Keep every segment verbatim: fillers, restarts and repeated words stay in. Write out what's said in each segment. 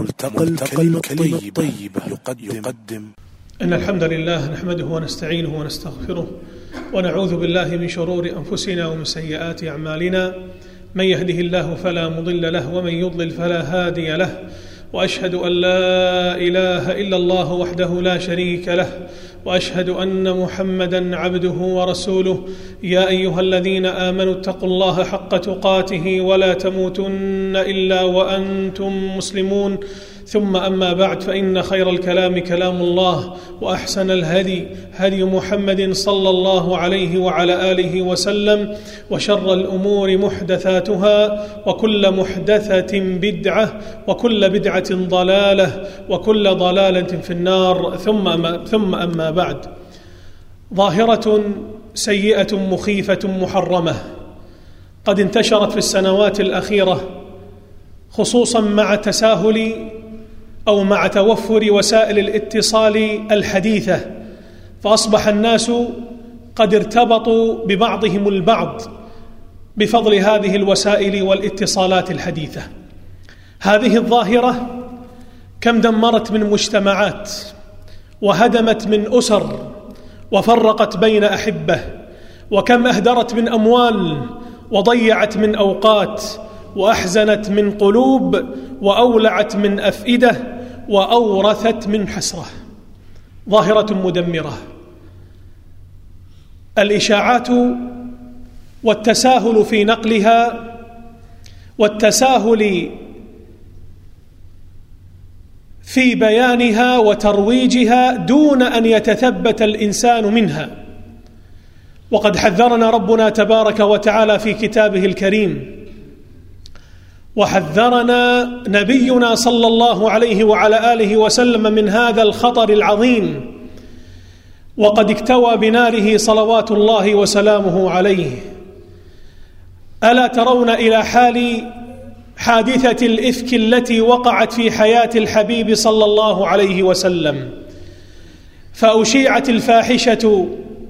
ملتقى الكلمة الطيبة يقدم. إن الحمد لله نحمده ونستعينه ونستغفره ونعوذ بالله من شرور أنفسنا ومن سيئات أعمالنا. من يهده الله فلا مضل له ومن يضلل فلا هادي له، وأشهد أن لا إله إلا الله وحده لا شريك له، وأشهد أن محمدًا عبده ورسوله. يا أيها الذين آمنوا اتقوا الله حق تقاته ولا تموتن إلا وأنتم مسلمون. ثم أما بعد، فإن خير الكلام كلام الله، وأحسن الهدي هدي محمد صلى الله عليه وعلى آله وسلم، وشر الأمور محدثاتها، وكل محدثة بدعة، وكل بدعة ضلالة، وكل ضلالة في النار. ثم أما, ثم أما بعد، ظاهرة سيئة مخيفة محرمة قد انتشرت في السنوات الأخيرة، خصوصا مع تساهل أو مع توفر وسائل الاتصال الحديثة، فأصبح الناس قد ارتبطوا ببعضهم البعض بفضل هذه الوسائل والاتصالات الحديثة. هذه الظاهرة كم دمرت من مجتمعات، وهدمت من أسر، وفرقت بين أحبة، وكم أهدرت من أموال، وضيعت من أوقات، وأحزنت من قلوب، وأولعت من أفئدة، وأورثت من حسرة. ظاهرة مدمرة. الإشاعات والتساهل في نقلها، والتساهل في بيانها وترويجها دون أن يتثبت الإنسان منها. وقد حذرنا ربنا تبارك وتعالى في كتابه الكريم، وحذرنا نبينا صلى الله عليه وعلى آله وسلم من هذا الخطر العظيم، وقد اكتوى بناره صلوات الله وسلامه عليه. ألا ترون إلى حال حادثة الإفك التي وقعت في حياة الحبيب صلى الله عليه وسلم، فأشيعت الفاحشة،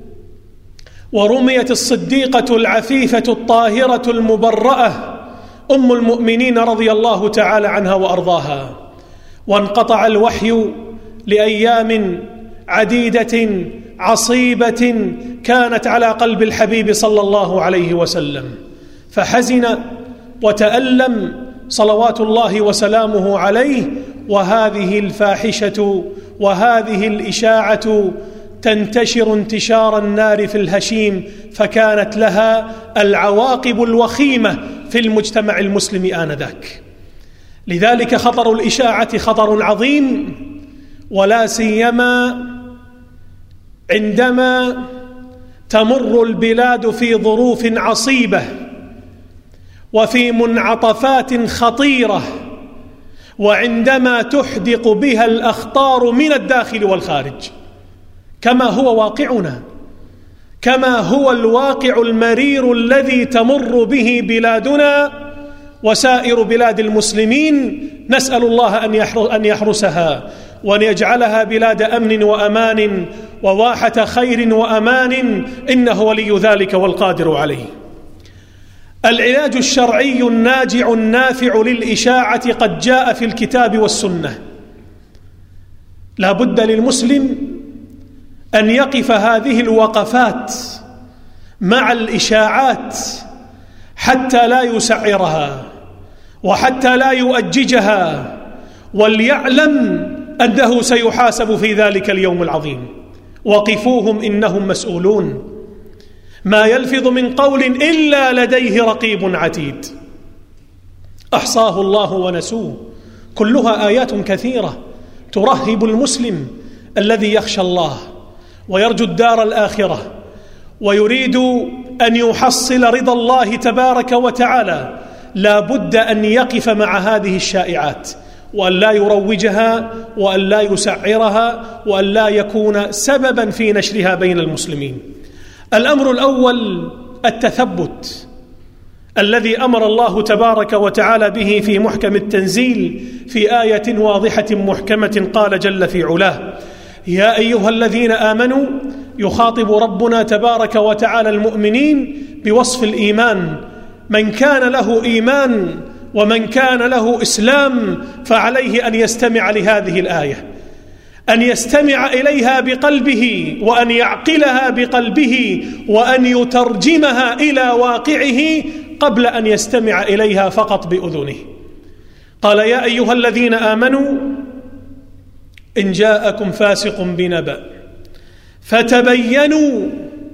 ورميت الصديقة العفيفة الطاهرة المبرأة أم المؤمنين رضي الله تعالى عنها وأرضاها، وانقطع الوحي لأيام عديدة عصيبة كانت على قلب الحبيب صلى الله عليه وسلم، فحزن وتألم صلوات الله وسلامه عليه. وهذه الفاحشة وهذه الإشاعة تنتشر انتشار النار في الهشيم، فكانت لها العواقب الوخيمة في المجتمع المسلم آنذاك. لذلك خطر الإشاعة خطر عظيم، ولا سيما عندما تمر البلاد في ظروف عصيبة وفي منعطفات خطيرة، وعندما تحدق بها الأخطار من الداخل والخارج، كما هو واقعنا، كما هو الواقع المرير الذي تمر به بلادنا وسائر بلاد المسلمين. نسأل الله أن يحرسها وأن يجعلها بلاد أمن وأمان وواحة خير وأمان، إنه ولي ذلك والقادر عليه. العلاج الشرعي الناجع النافع للإشاعة قد جاء في الكتاب والسنة. لا بد للمسلم أن يقف هذه الوقفات مع الإشاعات حتى لا يسعرها وحتى لا يؤججها، وليعلم أنه سيحاسب في ذلك اليوم العظيم. وقفوهم إنهم مسؤولون. ما يلفظ من قول إلا لديه رقيب عتيد. أحصاه الله ونسوه. كلها آيات كثيرة ترهب المسلم الذي يخشى الله ويرجو الدار الآخرة ويريد أن يحصل رضا الله تبارك وتعالى. لا بد أن يقف مع هذه الشائعات، وأن لا يروجها، وأن لا يسعرها، وأن لا يكون سببا في نشرها بين المسلمين. الأمر الأول التثبت الذي أمر الله تبارك وتعالى به في محكم التنزيل في آية واضحة محكمة. قال جل في علاه: يا أيها الذين آمنوا، يخاطب ربنا تبارك وتعالى المؤمنين بوصف الإيمان. من كان له إيمان ومن كان له إسلام فعليه أن يستمع لهذه الآية، أن يستمع إليها بقلبه، وأن يعقلها بقلبه، وأن يترجمها إلى واقعه قبل أن يستمع إليها فقط بأذنه. قال: يا أيها الذين آمنوا إن جاءكم فاسق بنبأ فتبينوا،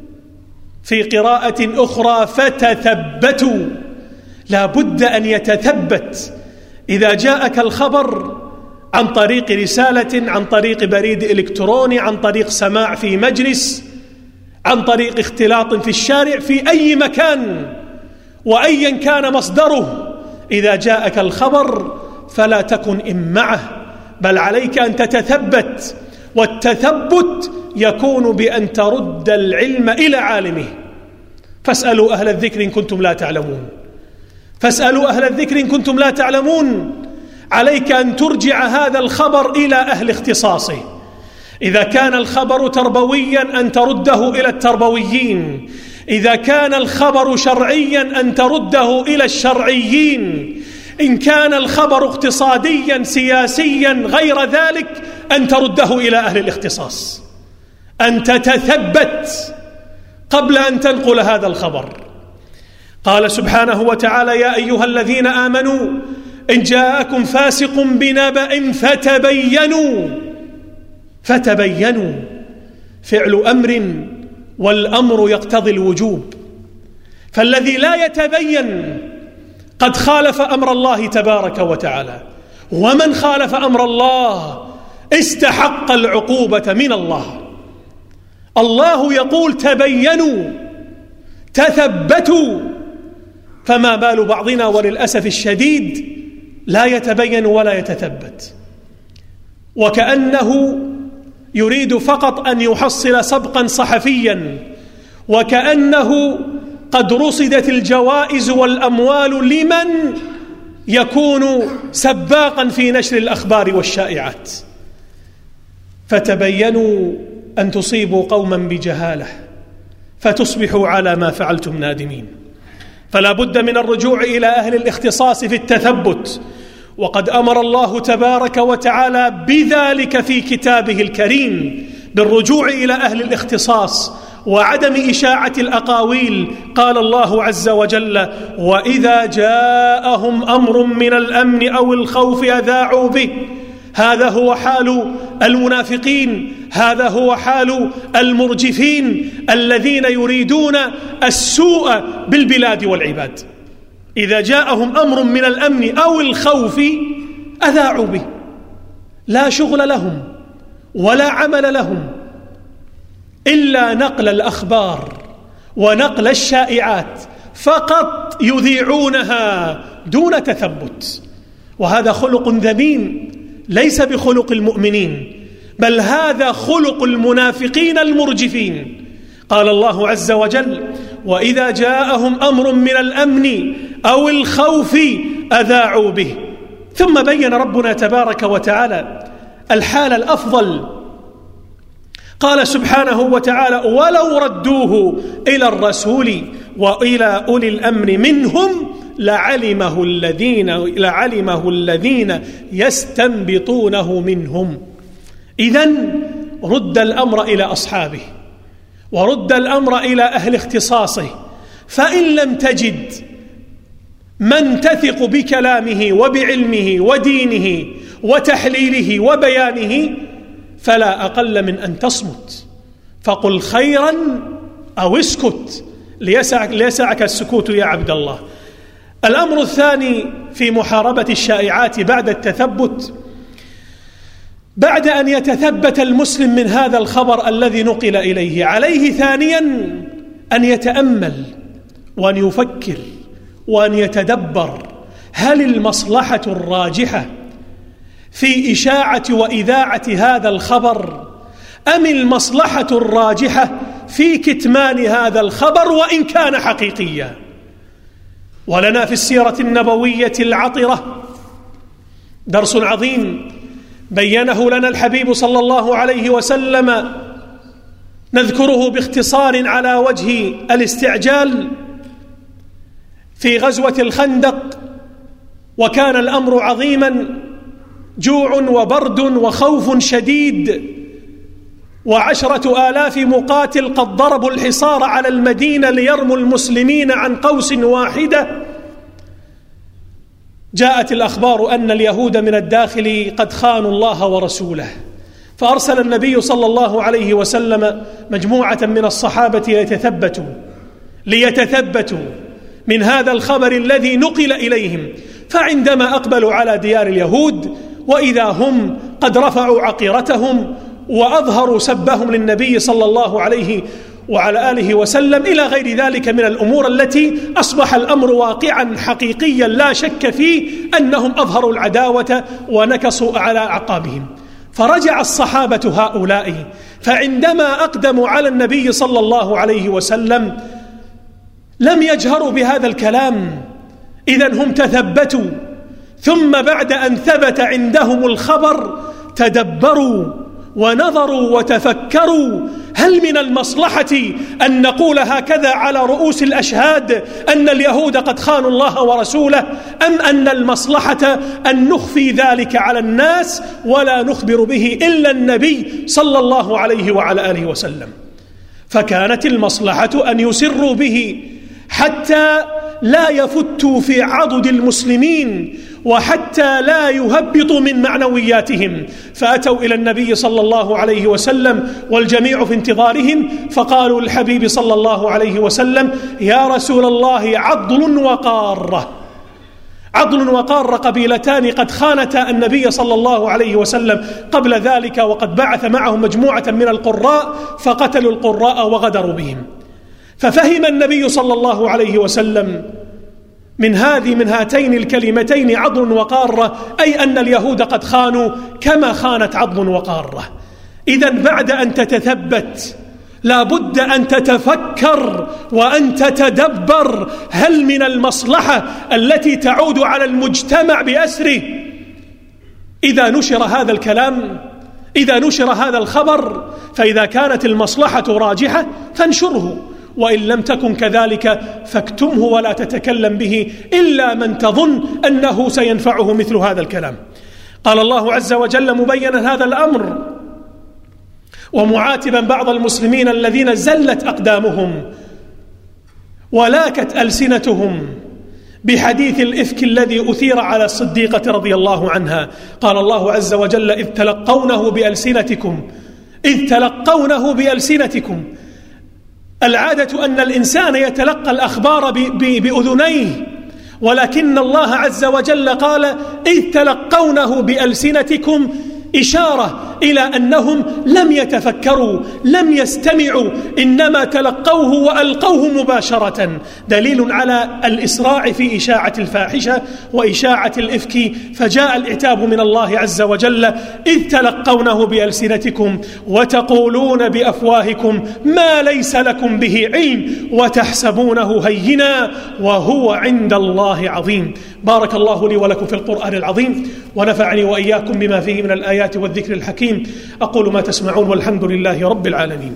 في قراءة أخرى فتثبتوا. لا بد أن يتثبت. إذا جاءك الخبر عن طريق رسالة، عن طريق بريد إلكتروني، عن طريق سماع في مجلس، عن طريق اختلاط في الشارع، في أي مكان وأيا كان مصدره، إذا جاءك الخبر فلا تكن إمعه، بل عليك أن تتثبت. والتثبت يكون بأن ترد العلم إلى عالمه. فاسألوا أهل الذكر إن كنتم لا تعلمون، فاسألوا أهل الذكر إن كنتم لا تعلمون. عليك أن ترجع هذا الخبر إلى أهل اختصاصه. إذا كان الخبر تربويا أن ترده إلى التربويين، إذا كان الخبر شرعيا أن ترده إلى الشرعيين، إن كان الخبر اقتصاديا سياسيا غير ذلك أن ترده إلى أهل الاختصاص. أن تتثبت قبل أن تنقل هذا الخبر. قال سبحانه وتعالى: يا أيها الذين آمنوا إن جاءكم فاسق بنبأ فتبينوا. فتبينوا فعل أمر، والأمر يقتضي الوجوب، فالذي لا يتبين قد خالف أمر الله تبارك وتعالى، ومن خالف أمر الله استحق العقوبة من الله. الله يقول: تبينوا، تثبتوا. فما بال بعضنا وللأسف الشديد لا يتبين ولا يتثبت، وكأنه يريد فقط أن يحصل سبقا صحفيا، وكأنه قد رصدت الجوائز والأموال لمن يكون سباقا في نشر الأخبار والشائعات. فتبينوا أن تصيبوا قوما بجهالة فتصبحوا على ما فعلتم نادمين. فلا بد من الرجوع إلى أهل الاختصاص في التثبت، وقد أمر الله تبارك وتعالى بذلك في كتابه الكريم، بالرجوع إلى أهل الاختصاص وعدم إشاعة الأقاويل. قال الله عز وجل: وإذا جاءهم أمر من الأمن أو الخوف أذاعوا به. هذا هو حال المنافقين، هذا هو حال المرجفين الذين يريدون السوء بالبلاد والعباد. إذا جاءهم أمر من الأمن أو الخوف أذاعوا به، لا شغل لهم ولا عمل لهم إلا نقل الأخبار ونقل الشائعات، فقط يذيعونها دون تثبت. وهذا خلق ذميم، ليس بخلق المؤمنين، بل هذا خلق المنافقين المرجفين. قال الله عز وجل: وإذا جاءهم أمر من الأمن أو الخوف أذاعوا به. ثم بين ربنا تبارك وتعالى الحال الأفضل. قال سبحانه وتعالى: ولو ردوه إلى الرسول وإلى أولي الأمر منهم لعلمه الذين لعلمه الذين يستنبطونه منهم. إذن رد الأمر إلى أصحابه، ورد الأمر إلى أهل اختصاصه. فإن لم تجد من تثق بكلامه وبعلمه ودينه وتحليله وبيانه فلا أقل من أن تصمت، فقل خيرا أو اسكت، ليسعك, ليسعك السكوت يا عبد الله. الأمر الثاني في محاربة الشائعات بعد التثبت، بعد أن يتثبت المسلم من هذا الخبر الذي نقل إليه، عليه ثانيا أن يتأمل وأن يفكر وأن يتدبر: هل المصلحة الراجحة في إشاعة وإذاعة هذا الخبر، أم المصلحة الراجحة في كتمان هذا الخبر وإن كان حقيقيا؟ ولنا في السيرة النبوية العطرة درس عظيم بينه لنا الحبيب صلى الله عليه وسلم، نذكره باختصار على وجه الاستعجال. في غزوة الخندق وكان الأمر عظيما، جوع وبرد وخوف شديد، وعشرة آلاف مقاتل قد ضربوا الحصار على المدينة ليرموا المسلمين عن قوس واحدة. جاءت الأخبار أن اليهود من الداخل قد خانوا الله ورسوله، فأرسل النبي صلى الله عليه وسلم مجموعة من الصحابة ليتثبتوا ليتثبتوا من هذا الخبر الذي نقل إليهم. فعندما أقبلوا على ديار اليهود وإذا هم قد رفعوا عقيرتهم وأظهروا سبهم للنبي صلى الله عليه وعلى آله وسلم إلى غير ذلك من الأمور التي أصبح الأمر واقعا حقيقيا لا شك فيه أنهم أظهروا العداوة ونكصوا على أعقابهم. فرجع الصحابة هؤلاء، فعندما أقدموا على النبي صلى الله عليه وسلم لم يجهروا بهذا الكلام، إذن هم تثبتوا، ثم بعد أن ثبت عندهم الخبر تدبروا ونظروا وتفكروا: هل من المصلحة أن نقول هكذا على رؤوس الأشهاد أن اليهود قد خانوا الله ورسوله، أم أن المصلحة أن نخفي ذلك على الناس ولا نخبر به إلا النبي صلى الله عليه وعلى آله وسلم؟ فكانت المصلحة أن يسروا به حتى لا يفتوا في عضد المسلمين وحتى لا يهبطوا من معنوياتهم. فأتوا إلى النبي صلى الله عليه وسلم والجميع في انتظارهم، فقالوا للحبيب صلى الله عليه وسلم: يا رسول الله، عضل وقارة. عضل وقارة قبيلتان قد خانتا النبي صلى الله عليه وسلم قبل ذلك، وقد بعث معهم مجموعة من القراء فقتلوا القراء وغدروا بهم. ففهم النبي صلى الله عليه وسلم من هذه من هاتين الكلمتين عضل وقارة، أي أن اليهود قد خانوا كما خانت عضل وقارة. إذن بعد أن تتثبت لا بد أن تتفكر وأن تتدبر: هل من المصلحة التي تعود على المجتمع بأسره إذا نشر هذا الكلام، إذا نشر هذا الخبر؟ فإذا كانت المصلحة راجحة فانشره، وإن لم تكن كذلك فاكتمه ولا تتكلم به إلا من تظن أنه سينفعه مثل هذا الكلام. قال الله عز وجل مبينا هذا الأمر ومعاتبا بعض المسلمين الذين زلت أقدامهم ولاكت ألسنتهم بحديث الإفك الذي أثير على الصديقة رضي الله عنها. قال الله عز وجل: إذ تلقونه بألسنتكم إذ تلقونه بألسنتكم. العادة أن الإنسان يتلقى الأخبار بأذنيه، ولكن الله عز وجل قال: إذ تلقونه بألسنتكم، إشارة إلى أنهم لم يتفكروا، لم يستمعوا، إنما تلقوه وألقوه مباشرة، دليل على الإسراع في إشاعة الفاحشة وإشاعة الإفك. فجاء العتاب من الله عز وجل: إذ تلقونه بألسنتكم وتقولون بأفواهكم ما ليس لكم به علم وتحسبونه هينا وهو عند الله عظيم. بارك الله لي ولكم في القرآن العظيم، ونفعني وإياكم بما فيه من الآيات والذكر الحكيم. أقول ما تسمعون، والحمد لله رب العالمين.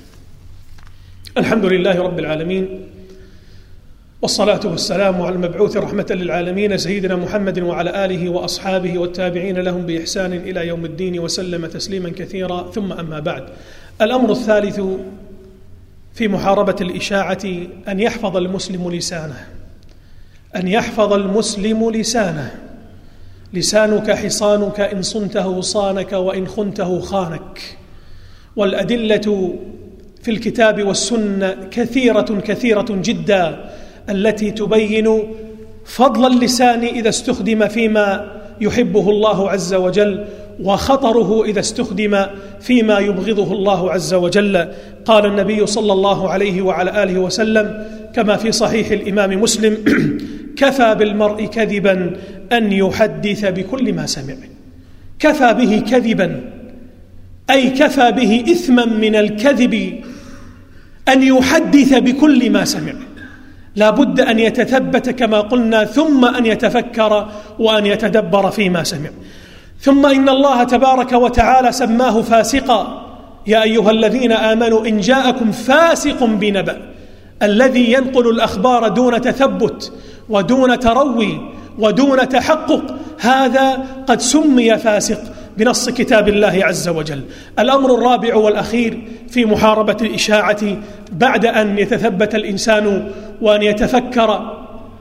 الحمد لله رب العالمين، والصلاة والسلام على المبعوث رحمة للعالمين سيدنا محمد وعلى آله وأصحابه والتابعين لهم بإحسان إلى يوم الدين، وسلم تسليما كثيرا. ثم أما بعد، الأمر الثالث في محاربة الإشاعة أن يحفظ المسلم لسانه أن يحفظ المسلم لسانه. لسانك حصانك، إن صنته صانك وإن خنته خانك. والأدلة في الكتاب والسنة كثيرة كثيرة جدا التي تبين فضل اللسان إذا استخدم فيما يحبه الله عز وجل، وخطره إذا استخدم فيما يبغضه الله عز وجل. قال النبي صلى الله عليه وعلى آله وسلم كما في صحيح الإمام مسلم: كفى بالمرء كذبا أن يحدث بكل ما سمع. كفى به كذبا، أي كفى به إثما من الكذب أن يحدث بكل ما سمع. لا بد أن يتثبت كما قلنا، ثم أن يتفكر وأن يتدبر فيما سمع. ثم إن الله تبارك وتعالى سماه فاسقا: يا أيها الذين آمنوا إن جاءكم فاسق بنبأ. الذي ينقل الأخبار دون تثبت ودون تروي ودون تحقق، هذا قد سمي فاسق بنص كتاب الله عز وجل. الأمر الرابع والأخير في محاربة الإشاعة بعد أن يتثبت الإنسان وأن يتفكر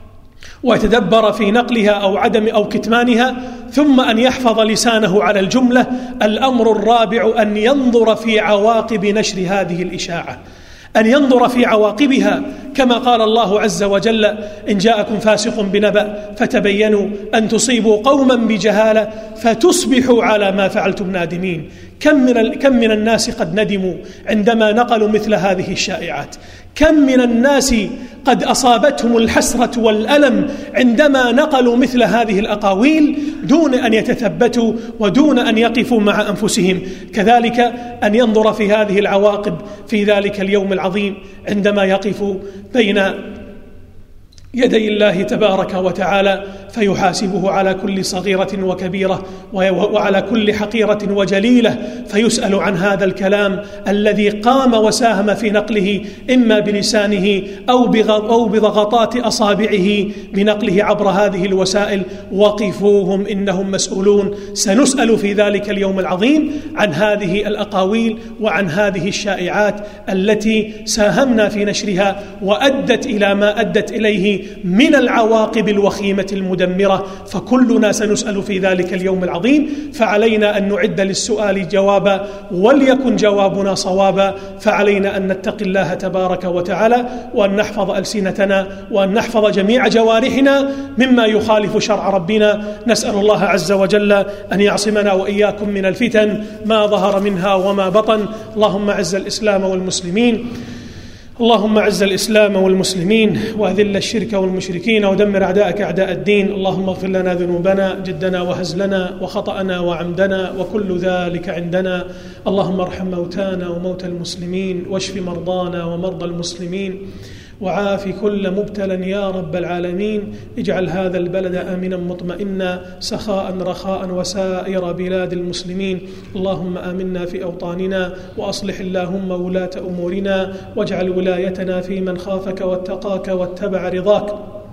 ويتدبر في نقلها أو عدم أو كتمانها، ثم أن يحفظ لسانه على الجملة. الأمر الرابع أن ينظر في عواقب نشر هذه الإشاعة، أن ينظر في عواقبها، كما قال الله عز وجل: إن جاءكم فاسق بنبأ فتبينوا أن تصيبوا قوما بجهالة فتصبحوا على ما فعلتم نادمين. كم من, كم من الناس قد ندموا عندما نقلوا مثل هذه الشائعات، كم من الناس قد أصابتهم الحسرة والألم عندما نقلوا مثل هذه الأقاويل دون أن يتثبتوا ودون أن يقفوا مع أنفسهم. كذلك أن ينظر في هذه العواقب في ذلك اليوم العظيم عندما يقف بين يدي الله تبارك وتعالى فيحاسبه على كل صغيرة وكبيرة وعلى كل حقيرة وجليلة، فيسأل عن هذا الكلام الذي قام وساهم في نقله إما بلسانه أو بضغطات أصابعه بنقله عبر هذه الوسائل. وقفوهم إنهم مسؤولون. سنسأل في ذلك اليوم العظيم عن هذه الأقاويل وعن هذه الشائعات التي ساهمنا في نشرها وأدت إلى ما أدت إليه من العواقب الوخيمة المدمرة، فكلنا سنسأل في ذلك اليوم العظيم، فعلينا أن نعد للسؤال جوابا وليكن جوابنا صوابا. فعلينا أن نتقي الله تبارك وتعالى وأن نحفظ ألسنتنا وأن نحفظ جميع جوارحنا مما يخالف شرع ربنا. نسأل الله عز وجل أن يعصمنا وإياكم من الفتن ما ظهر منها وما بطن. اللهم أعز الإسلام والمسلمين اللهم أعز الإسلام والمسلمين وأذل الشرك والمشركين ودمر أعداءك أعداء الدين. اللهم اغفر لنا ذنوبنا جدنا وهزلنا وخطأنا وعمدنا وكل ذلك عندنا. اللهم ارحم موتانا وموتى المسلمين واشف مرضانا ومرضى المسلمين وعاف كل مبتلى يا رب العالمين. اجعل هذا البلد آمنا مطمئنا سخاء رخاء وسائر بلاد المسلمين. اللهم آمنا في أوطاننا وأصلح اللهم ولاة أمورنا واجعل ولايتنا في من خافك واتقاك واتبع رضاك.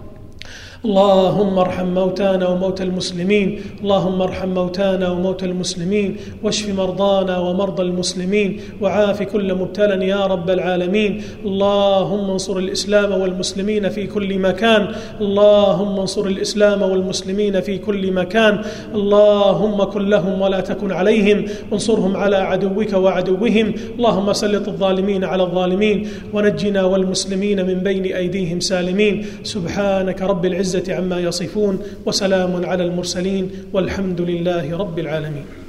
اللهم ارحم موتانا وموتى المسلمين اللهم ارحم موتانا وموتى المسلمين واشف مرضانا ومرضى المسلمين وعاف كل مبتلى يا رب العالمين. اللهم انصر الإسلام والمسلمين في كل مكان اللهم انصر الإسلام والمسلمين في كل مكان. اللهم كن لهم ولا تكن عليهم وانصرهم على عدوك وعدوهم. اللهم سلط الظالمين على الظالمين ونجنا والمسلمين من بين أيديهم سالمين. سبحانك رب العزة عما يصفون وسلام على المرسلين والحمد لله رب العالمين.